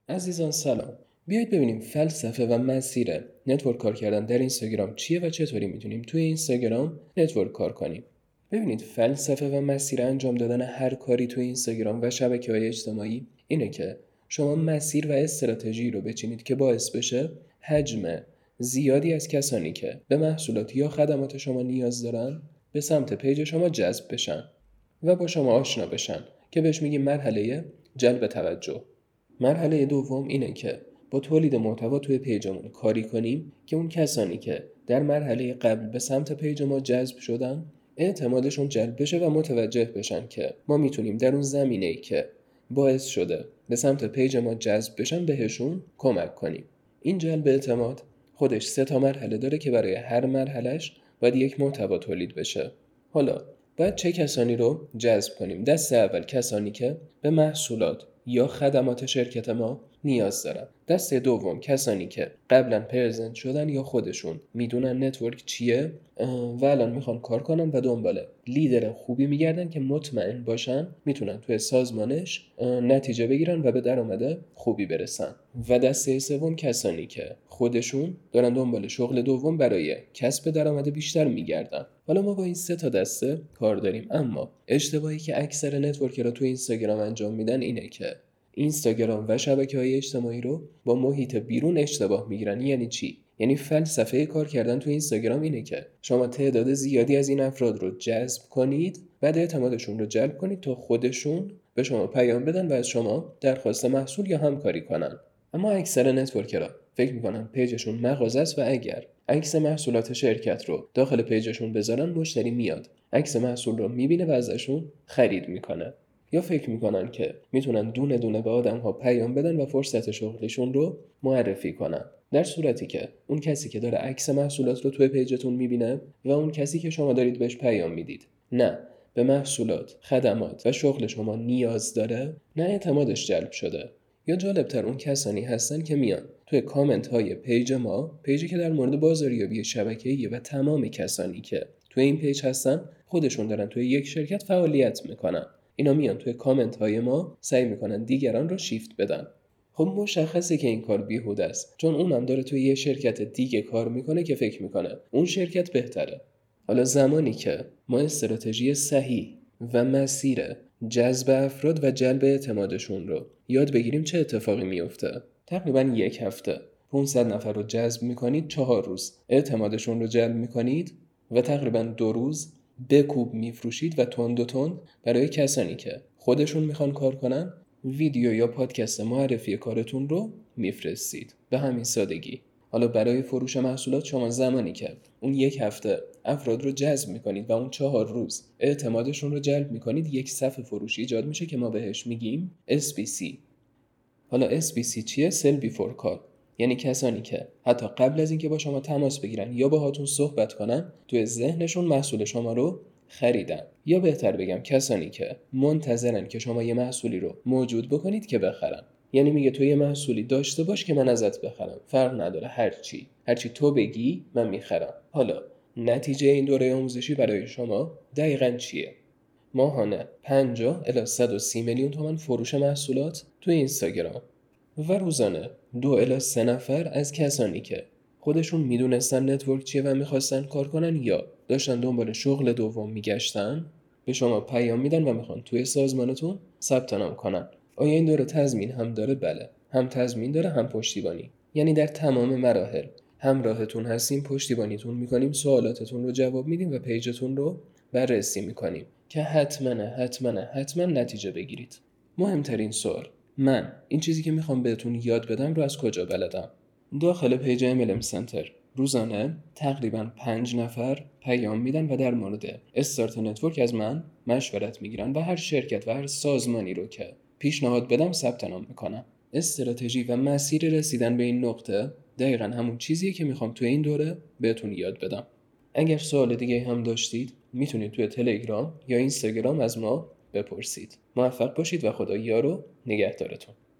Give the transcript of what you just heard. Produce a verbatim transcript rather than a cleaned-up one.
عزیزان سلام. بیایید ببینیم فلسفه و مسیر نتورک کار کردن در اینستاگرام چیه و چطوری میتونیم توی اینستاگرام نتورک کار کنیم. ببینید فلسفه و مسیر انجام دادن هر کاری توی اینستاگرام و شبکه‌های اجتماعی اینه که شما مسیر و استراتژی رو بچینید که باعث بشه حجم زیادی از کسانی که به محصولات یا خدمات شما نیاز دارن به سمت پیج شما جذب بشن و با شما آشنا بشن که بهش میگیم مرحله جلب توجه. مرحله دوم اینه که با تولید محتوا توی پیجمون کاری کنیم که اون کسانی که در مرحله قبل به سمت پیج ما جذب شدن اعتمادشون جلب بشه و متوجه بشن که ما میتونیم در اون زمینه‌ای که باعث شده به سمت پیج ما جذب بشن بهشون کمک کنیم. این جلب اعتماد خودش سه تا مرحله داره که برای هر مرحلهش باید یک محتوا تولید بشه. حالا باید چه کسانی رو جذب کنیم؟ دسته اول کسانی که به محصولات یا خدمات شرکت ما نیاز دارن. دسته دوم کسانی که قبلا پرزنت شدن یا خودشون میدونن نتورک چیه و الان میخوان کار کنن و دنبال لیدر خوبی میگردن که مطمئن باشن میتونن توی سازمانش نتیجه بگیرن و به درآمد خوبی برسن. و دسته سوم کسانی که خودشون دارن دنبال شغل دوم برای کسب درآمد بیشتر میگردن. حالا ما با این سه تا دسته کار داریم، اما اشتباهی که اکثر نتورکرها تو اینستاگرام انجام میدن اینه که اینستاگرام و شبکه‌های اجتماعی رو با محیط بیرون اشتباه میگیرن. یعنی چی؟ یعنی فلسفه کار کردن تو اینستاگرام اینه که شما تعداد زیادی از این افراد رو جذب کنید، بعد اعتمادشون رو جلب کنید تا خودشون به شما پیام بدن و از شما درخواست محصول یا همکاری کنن. اما اکثر نتورکرها فکر میکنن پیجشون مغازه است و اگر عکس محصولات شرکت رو داخل پیجشون بذارن مشتری میاد، عکس محصول رو میبینه و ازشون خرید میکنه. یا فکر میکنن که میتونن دونه دونه به آدم‌ها پیام بدن و فرصت شغلشون رو معرفی کنن، در صورتی که اون کسی که داره عکس محصولات رو توی پیجتون میبینه و اون کسی که شما دارید بهش پیام میدید نه به محصولات، خدمات و شغل شما نیاز داره، نه اعتمادش جلب شده. یا جالبتر اون کسانی هستن که میان توی کامنت های پیج ما، پیجی که در مورد بازاریابی شبکه‌ایه و تمام کسانی که توی این پیج هستن خودشون دارن توی یک شرکت فعالیت میکنن، اینا میان توی کامنت های ما سعی میکنن دیگران رو شیفت بدن. خب مشخصه که این کار بیهوده است، چون اونم داره توی یه شرکت دیگه کار میکنه که فکر میکنه اون شرکت بهتره. حالا زمانی که ما استراتژی صحیح و مسیر جذب افراد و جلب اعتمادشون رو یاد بگیریم چه اتفاقی میفته؟ تقریبا یک هفته پانصد نفر رو جذب میکنید، چهار روز اعتمادشون رو جلب میکنید و تقریبا دو روز بکوب میفروشید و تند و تند برای کسانی که خودشون میخوان کار کنن ویدیو یا پادکست معرفی کارتون رو میفرستید. به همین سادگی. حالا برای فروش محصولات شما زمانی که اون یک هفته افراد رو جذب میکنید و اون چهار روز اعتمادشون رو جلب میکنید، یک صفحه فروشی ایجاد میشه که ما بهش میگیم اس بی سی. حالا اس بی سی چیه؟ سل بیفور کال. یعنی کسانی که حتی قبل از اینکه با شما تماس بگیرن یا باهاتون صحبت کنن توی ذهنشون محصول شما رو خریدن، یا بهتر بگم کسانی که منتظرن که شما یه محصولی رو موجود بکنید که بخرن. یعنی میگه تو یه محصولی داشته باش که من ازت بخرم، فرق نداره هرچی هرچی تو بگی من میخرم. حالا نتیجه این دوره آموزشی برای شما دقیقاً چیه؟ ماهانه پنجاه الی صد و سی میلیون تومان فروش محصولات تو اینستاگرام و روزانه دو الی سه نفر از کسانی که خودشون میدونستن نتورک چیه و میخواستن کار کنن یا داشتن دنبال شغل دوم میگشتن به شما پیام میدن و میخوان توی سازمانتون ثبت نام کنن. آیا این دوره تضمین هم داره؟ بله، هم تضمین داره هم پشتیبانی. یعنی در تمام مراحل همراهتون هستیم، پشتیبانیتون میکنیم، سوالاتتون رو جواب میدیم و پیجتون رو بررسی میکنیم که حتما حتما حتما نتیجه بگیرید. مهمترین سوال، من این چیزی که میخوام بهتون یاد بدم رو از کجا بلدم؟ داخل پیج ام ال ام سنتر روزانه تقریبا پنج نفر پیام میدن و در مورد استارت نتورک از من مشورت میگیرن و هر شرکت و هر سازمانی رو که پیشنهاد بدم ثبت نام میکنم. استراتژی و مسیر رسیدن به این نقطه دقیقاً همون چیزیه که میخوام توی این دوره بهتون یاد بدم. اگر سوال دیگه هم داشتید میتونید توی تلگرام یا اینستاگرام از ما بپرسید. موفق باشید و خدا یار و نگهدارتون.